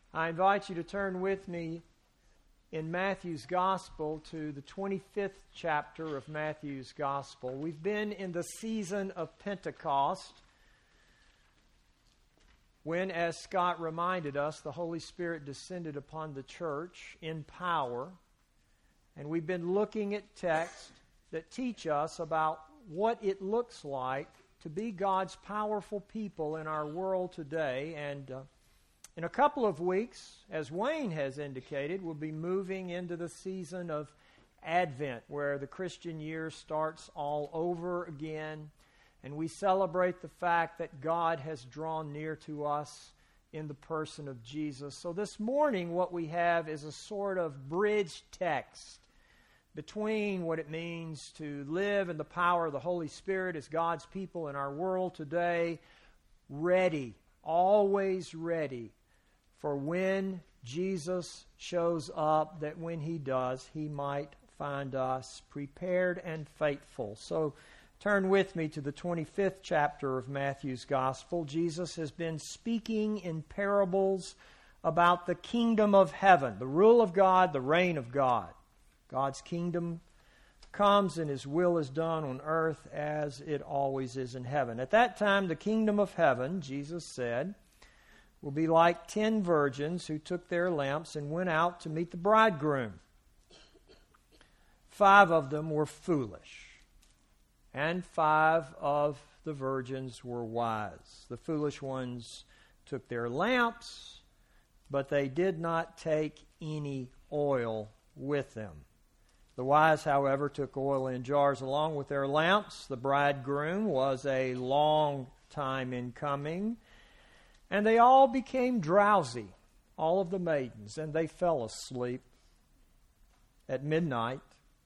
I invite you to turn with me in Matthew's Gospel to the 25th chapter of Matthew's Gospel. We've been in the season of Pentecost when, as Scott reminded us, the Holy Spirit descended upon the church in power. And we've been looking at texts that teach us about what it looks like to be God's powerful people in our world today. And in a couple of weeks, as Wayne has indicated, we'll be moving into the season of Advent, where the Christian year starts all over again, and we celebrate the fact that God has drawn near to us in the person of Jesus. So this morning, what we have is a sort of bridge text between what it means to live in the power of the Holy Spirit as God's people in our world today, ready, always ready, for when Jesus shows up, that when He does, He might find us prepared and faithful. So turn with me to the 25th chapter of Matthew's Gospel. Jesus has been speaking in parables about the kingdom of heaven, the rule of God, the reign of God. God's kingdom comes and His will is done on earth as it always is in heaven. At that time, the kingdom of heaven, Jesus said, will be like 10 virgins who took their lamps and went out to meet the bridegroom. 5 of them were foolish, and 5 of the virgins were wise. The foolish ones took their lamps, but they did not take any oil with them. The wise, however, took oil in jars along with their lamps. The bridegroom was a long time in coming, and they all became drowsy, all of the maidens, and they fell asleep. At midnight,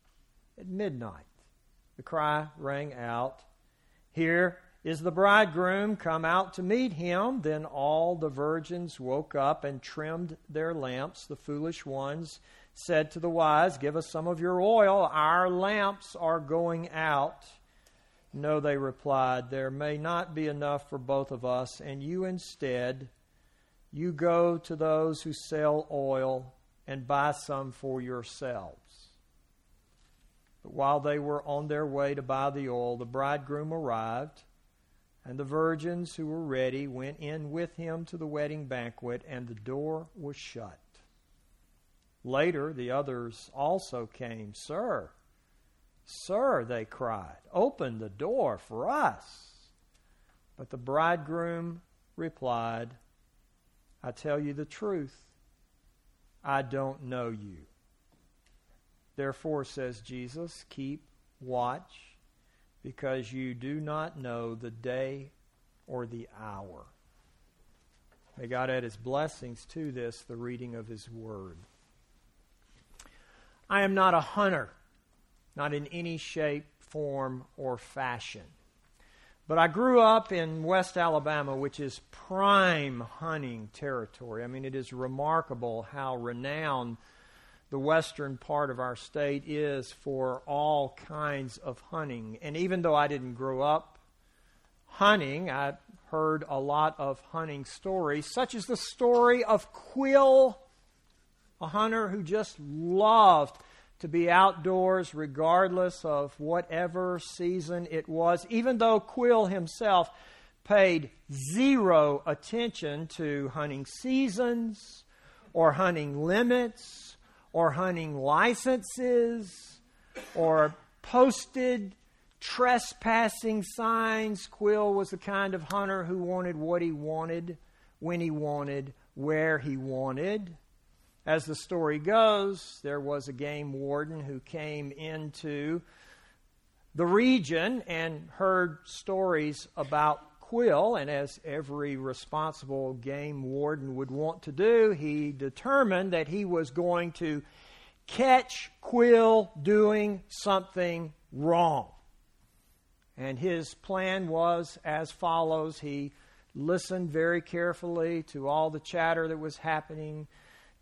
the cry rang out, "Here is the bridegroom, come out to meet him." Then all the virgins woke up and trimmed their lamps. The foolish ones said to the wise, "Give us some of your oil, our lamps are going out." "No," they replied, "there may not be enough for both of us, and you instead, you go to those who sell oil and buy some for yourselves." But while they were on their way to buy the oil, the bridegroom arrived, and the virgins who were ready went in with him to the wedding banquet, and the door was shut. Later, the others also came. "Sir, Sir," they cried, "open the door for us." But the bridegroom replied, "I tell you the truth, I don't know you. Therefore," says Jesus, "keep watch, because you do not know the day or the hour." May God add His blessings to this, the reading of His Word. I am not a hunter, not in any shape, form, or fashion. But I grew up in West Alabama, which is prime hunting territory. I mean, it is remarkable how renowned the western part of our state is for all kinds of hunting. And even though I didn't grow up hunting, I heard a lot of hunting stories, such as the story of Quill, a hunter who just loved to be outdoors regardless of whatever season it was, even though Quill himself paid zero attention to hunting seasons or hunting limits or hunting licenses or posted trespassing signs. Quill was the kind of hunter who wanted what he wanted, when he wanted, where he wanted. As the story goes, there was a game warden who came into the region and heard stories about Quill, and as every responsible game warden would want to do, he determined that he was going to catch Quill doing something wrong. And his plan was as follows. He listened very carefully to all the chatter that was happening,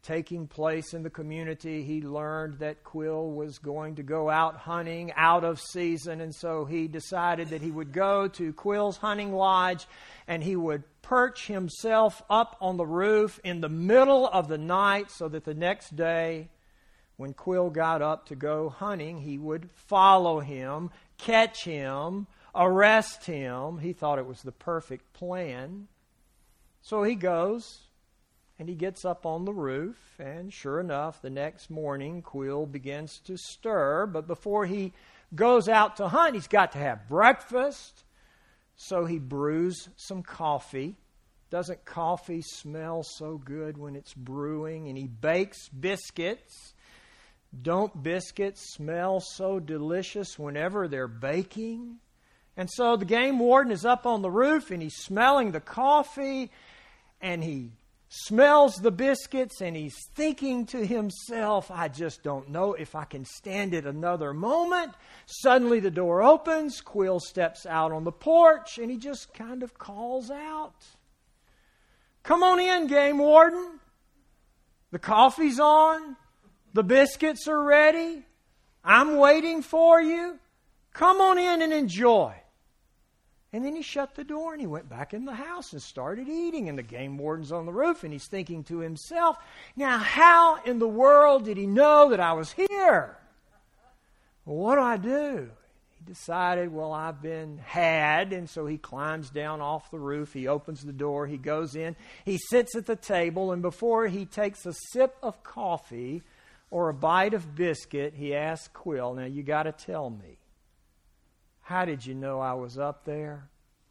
taking place in the community. He learned that Quill was going to go out hunting out of season, and so he decided that he would go to Quill's hunting lodge and he would perch himself up on the roof in the middle of the night so that the next day, when Quill got up to go hunting, he would follow him, catch him, arrest him. He thought it was the perfect plan. So he goes, and he gets up on the roof, and sure enough, the next morning, Quill begins to stir. But before he goes out to hunt, he's got to have breakfast. So he brews some coffee. Doesn't coffee smell so good when it's brewing? And he bakes biscuits. Don't biscuits smell so delicious whenever they're baking? And so the game warden is up on the roof, and he's smelling the coffee, and he smells the biscuits, and he's thinking to himself, I just don't know if I can stand it another moment. Suddenly the door opens, Quill steps out on the porch, and he just kind of calls out, "Come on in, game warden. The coffee's on. The biscuits are ready. I'm waiting for you. Come on in and enjoy." And then he shut the door and he went back in the house and started eating. And the game warden's on the roof and he's thinking to himself, now how in the world did he know that I was here? Well, what do I do? He decided, well, I've been had. And so he climbs down off the roof. He opens the door. He goes in. He sits at the table. And before he takes a sip of coffee or a bite of biscuit, he asks Quill, now you got to tell me, how did you know I was up there?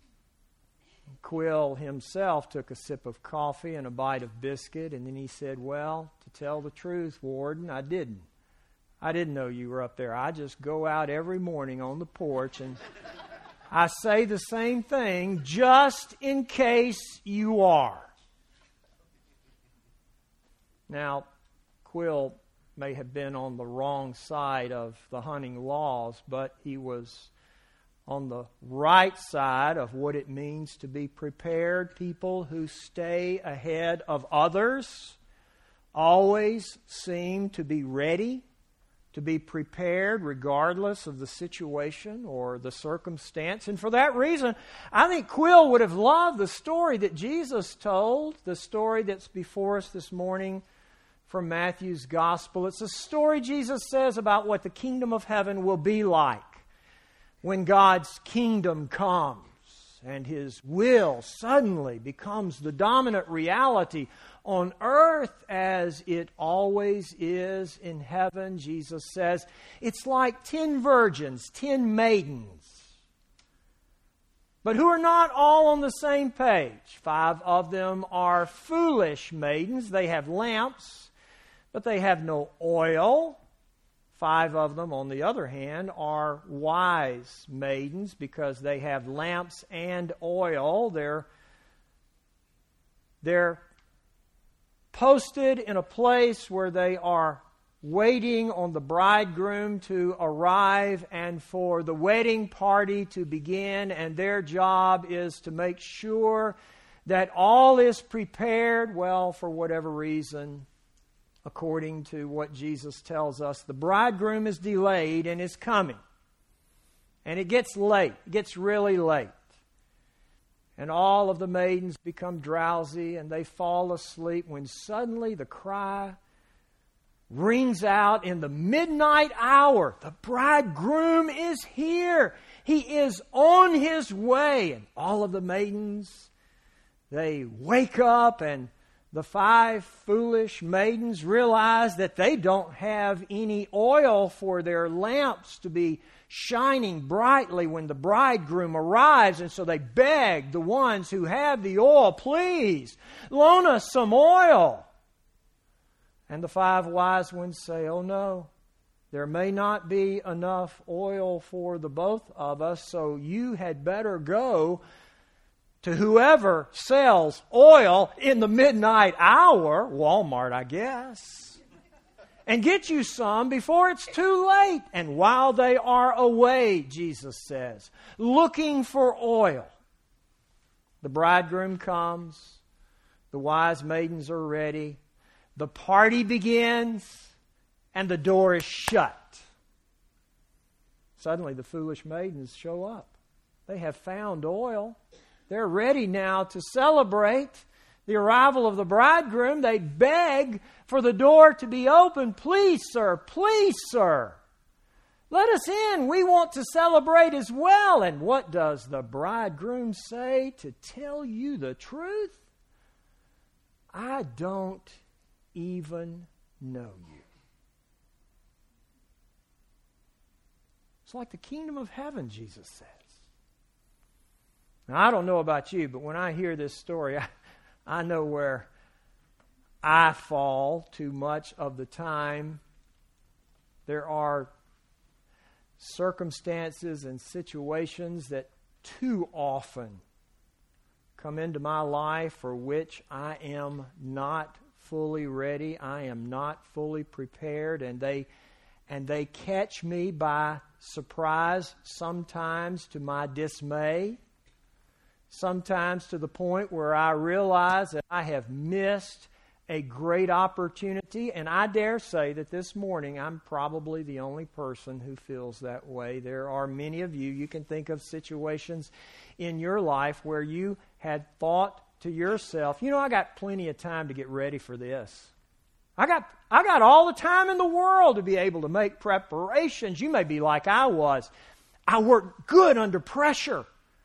Quill himself took a sip of coffee and a bite of biscuit, and then he said, well, to tell the truth, Warden, I didn't. I didn't know you were up there. I just go out every morning on the porch, and I say the same thing just in case you are. Now, Quill may have been on the wrong side of the hunting laws, but he was on the right side of what it means to be prepared. People who stay ahead of others always seem to be ready, to be prepared regardless of the situation or the circumstance. And for that reason, I think Quill would have loved the story that Jesus told, the story that's before us this morning from Matthew's Gospel. It's a story Jesus says about what the kingdom of heaven will be like when God's kingdom comes and His will suddenly becomes the dominant reality on earth as it always is in heaven. Jesus says it's like 10 virgins, 10 maidens, but who are not all on the same page. 5 of them are foolish maidens. They have lamps, but they have no oil. 5 of them, on the other hand, are wise maidens because they have lamps and oil. They're posted in a place where they are waiting on the bridegroom to arrive and for the wedding party to begin, and their job is to make sure that all is prepared. Well, for whatever reason, according to what Jesus tells us, the bridegroom is delayed and is coming. And it gets late. It gets really late. And all of the maidens become drowsy and they fall asleep when suddenly the cry rings out in the midnight hour. The bridegroom is here. He is on his way. And all of the maidens, they wake up, and the 5 foolish maidens realize that they don't have any oil for their lamps to be shining brightly when the bridegroom arrives. And so they beg the ones who have the oil, please, loan us some oil. And the 5 wise ones say, oh no, there may not be enough oil for the both of us, so you had better go to whoever sells oil in the midnight hour, Walmart, I guess, and get you some before it's too late. And while they are away, Jesus says, looking for oil, the bridegroom comes, the wise maidens are ready, the party begins, and the door is shut. Suddenly the foolish maidens show up. They have found oil. They're ready now to celebrate the arrival of the bridegroom. They beg for the door to be opened. Please, sir, let us in. We want to celebrate as well. And what does the bridegroom say? To tell you the truth, I don't even know you. It's like the kingdom of heaven, Jesus says. Now, I don't know about you, but when I hear this story, I know where I fall too much of the time. There are circumstances and situations that too often come into my life for which I am not fully ready. I am not fully prepared, and they catch me by surprise, sometimes to my dismay, sometimes to the point where I realize that I have missed a great opportunity. And I dare say that this morning I'm probably the only person who feels that way. There are many of you. You can think of situations in your life where you had thought to yourself, I got plenty of time to get ready for this. I got all the time in the world to be able to make preparations. You may be like I was. I work good under pressure.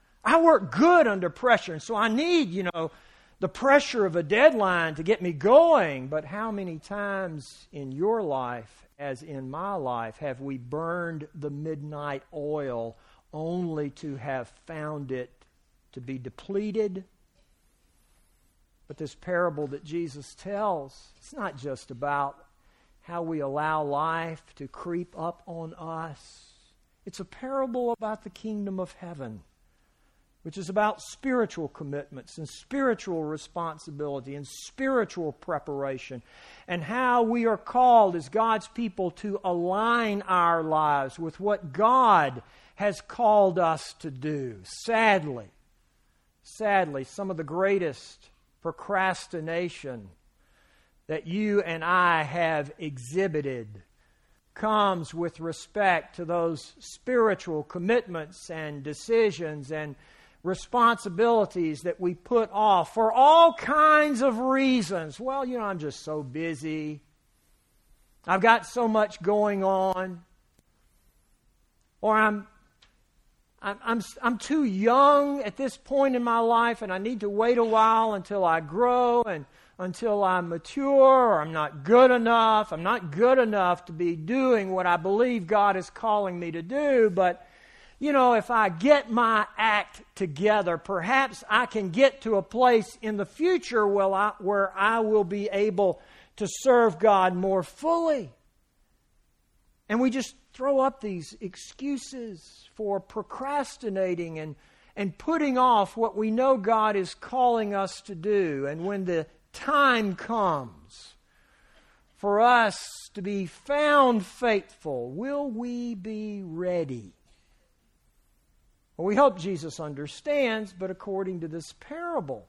And so I need, the pressure of a deadline to get me going. But how many times in your life, as in my life, have we burned the midnight oil only to have found it to be depleted? But this parable that Jesus tells, it's not just about how we allow life to creep up on us. It's a parable about the kingdom of heaven, which is about spiritual commitments and spiritual responsibility and spiritual preparation, and how we are called as God's people to align our lives with what God has called us to do. Sadly, some of the greatest procrastination that you and I have exhibited comes with respect to those spiritual commitments and decisions and responsibilities that we put off for all kinds of reasons. Well, I'm just so busy. I've got so much going on. Or I'm too young at this point in my life, and I need to wait a while until I grow and until I'm mature, or I'm not good enough. I'm not good enough to be doing what I believe God is calling me to do, but if I get my act together, perhaps I can get to a place in the future where I will be able to serve God more fully. And we just throw up these excuses for procrastinating and putting off what we know God is calling us to do. And when the time comes for us to be found faithful, will we be ready? Well, we hope Jesus understands, but according to this parable,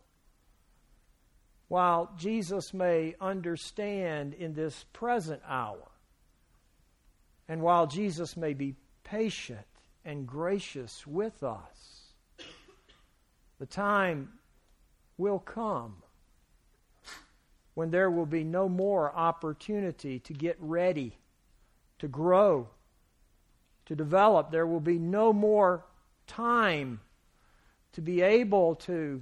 while Jesus may understand in this present hour, and while Jesus may be patient and gracious with us, the time will come when there will be no more opportunity to get ready, to grow, to develop. There will be no more time to be able to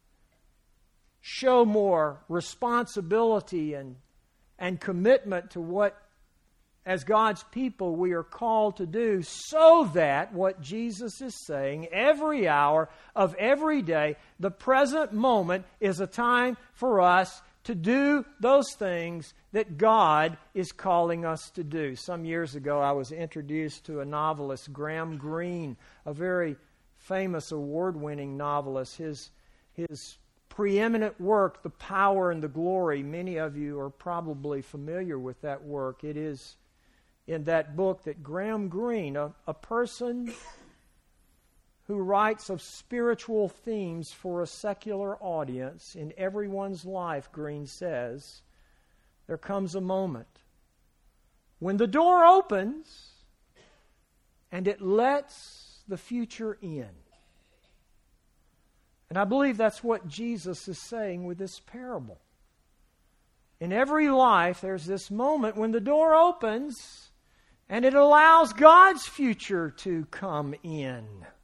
show more responsibility and commitment to what, as God's people, we are called to do, so that what Jesus is saying, every hour of every day, the present moment is a time for us to do those things that God is calling us to do. Some years ago, I was introduced to a novelist, Graham Greene, a very famous award-winning novelist. His preeminent work, The Power and the Glory, many of you are probably familiar with that work. It is in that book that Graham Greene, a person who writes of spiritual themes for a secular audience in everyone's life, Greene says, there comes a moment when the door opens and it lets the future in. And I believe that's what Jesus is saying with this parable. In every life, there's this moment when the door opens and it allows God's future to come in.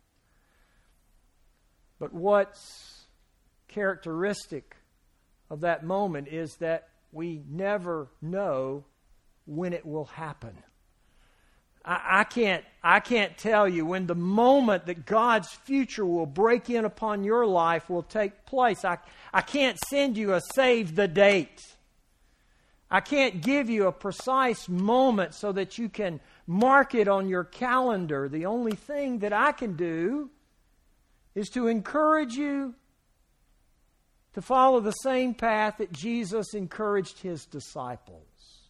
But what's characteristic of that moment is that we never know when it will happen. I can't tell you when the moment that God's future will break in upon your life will take place. I can't send you a save the date. I can't give you a precise moment so that you can mark it on your calendar. The only thing that I can do is to encourage you to follow the same path that Jesus encouraged His disciples.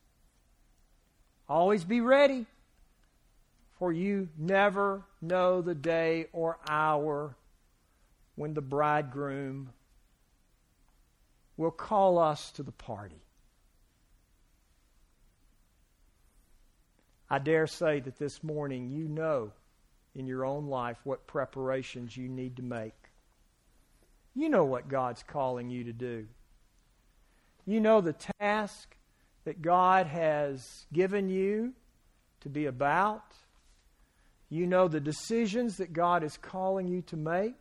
Always be ready, for you never know the day or hour when the bridegroom will call us to the party. I dare say that this morning you know in your own life what preparations you need to make. You know what God's calling you to do. You know the task that God has given you to be about. You know the decisions that God is calling you to make.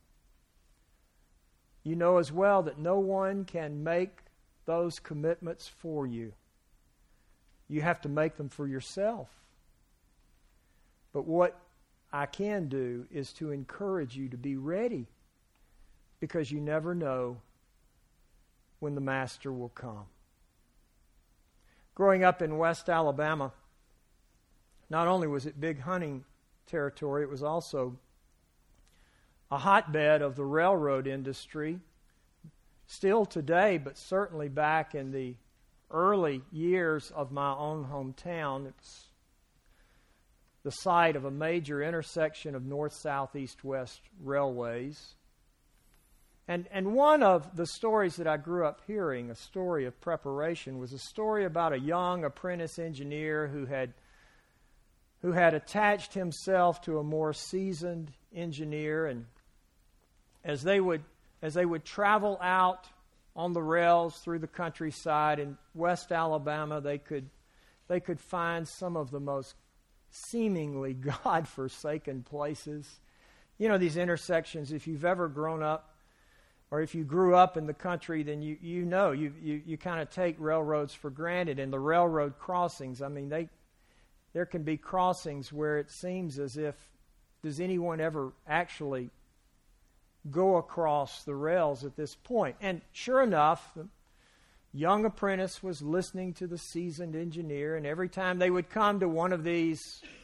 You know as well that no one can make those commitments for you. You have to make them for yourself. But what I can do is to encourage you to be ready, because you never know when the Master will come. Growing up in West Alabama, not only was it big hunting territory, it was also a hotbed of the railroad industry. Still today, but certainly back in the early years of my own hometown, it's the site of a major intersection of north, south, east, west railways. And one of the stories that I grew up hearing, a story of preparation, was a story about a young apprentice engineer who had attached himself to a more seasoned engineer, and as they would travel out on the rails through the countryside in West Alabama, they could find some of the most seemingly God-forsaken places. You know, these intersections, if you've ever grown up or if you grew up in the country, then you know, you kind of take railroads for granted. And the railroad crossings, I mean, there can be crossings where it seems as if, does anyone ever actually go across the rails at this point? And sure enough, the young apprentice was listening to the seasoned engineer, and every time they would come to one of these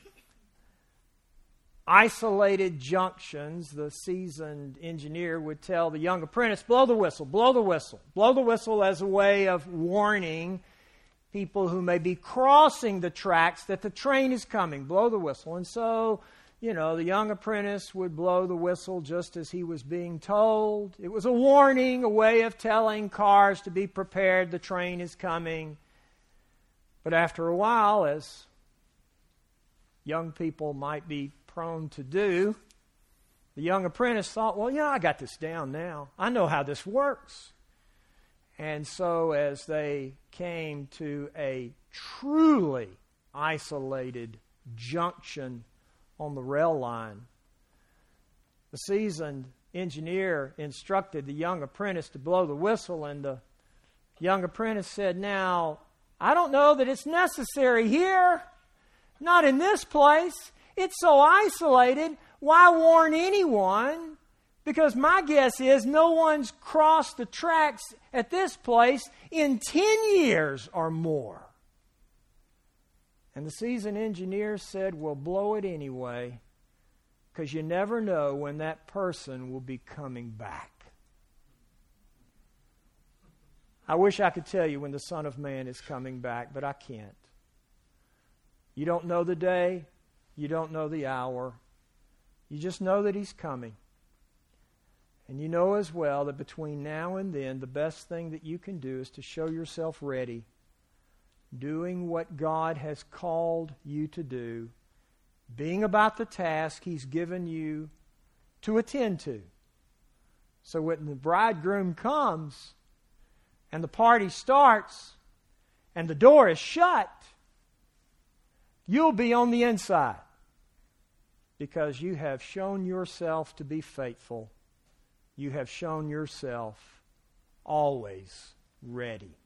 isolated junctions, the seasoned engineer would tell the young apprentice, blow the whistle, blow the whistle. Blow the whistle as a way of warning people who may be crossing the tracks that the train is coming. Blow the whistle. And so, you know, the young apprentice would blow the whistle just as he was being told. It was a warning, a way of telling cars to be prepared, the train is coming. But after a while, as young people might be prone to do, the young apprentice thought, well, I got this down now. I know how this works. And so as they came to a truly isolated junction on the rail line, the seasoned engineer instructed the young apprentice to blow the whistle, and the young apprentice said, now, I don't know that it's necessary here. Not in this place. It's so isolated. Why warn anyone? Because my guess is no one's crossed the tracks at this place in 10 years or more. And the seasoned engineer said, well, blow it anyway, because you never know when that person will be coming back. I wish I could tell you when the Son of Man is coming back, but I can't. You don't know the day. You don't know the hour. You just know that He's coming. And you know as well that between now and then, the best thing that you can do is to show yourself ready doing what God has called you to do, being about the task He's given you to attend to. So when the bridegroom comes and the party starts and the door is shut, you'll be on the inside because you have shown yourself to be faithful. You have shown yourself always ready.